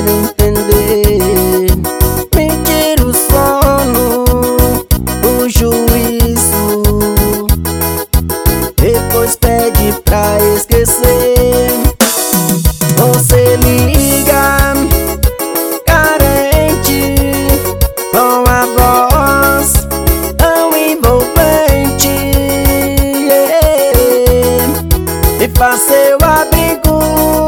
quer entender, me tira o sono, o juízo, depois pede pra esquecer. Você liga carente, com a voz tão envolvente, me faz seu abrigo.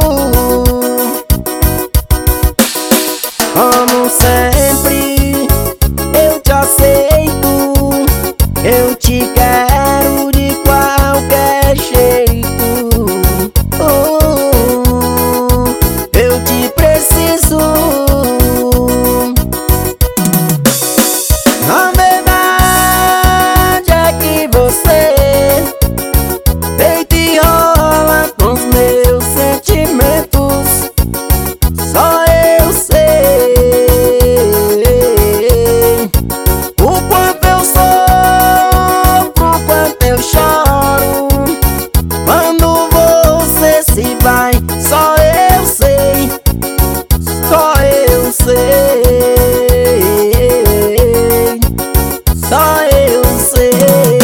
Como sempre, eu te aceito, eu te quero de qualquer jeito. Eu te preciso. Na verdade é que você deita e rola com os meus sentimentos. Só eu sei o quanto eu sofro, o quanto eu choro quando você se vai. Só eu sei, só eu sei, só eu sei.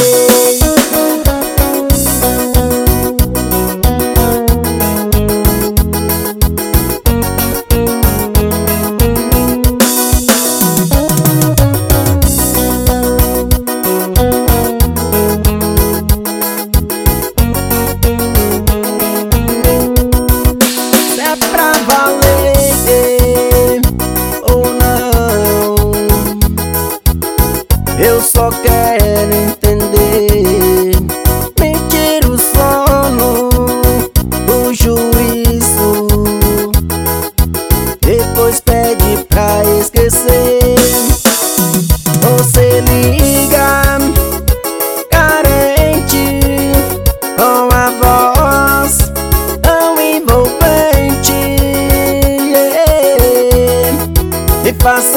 Se é pra valer ou não, eu só quero entender, me tira o sono, o juízo, depois pede pra esquecer. Você liga carente, com a voz tão envolvente, me faz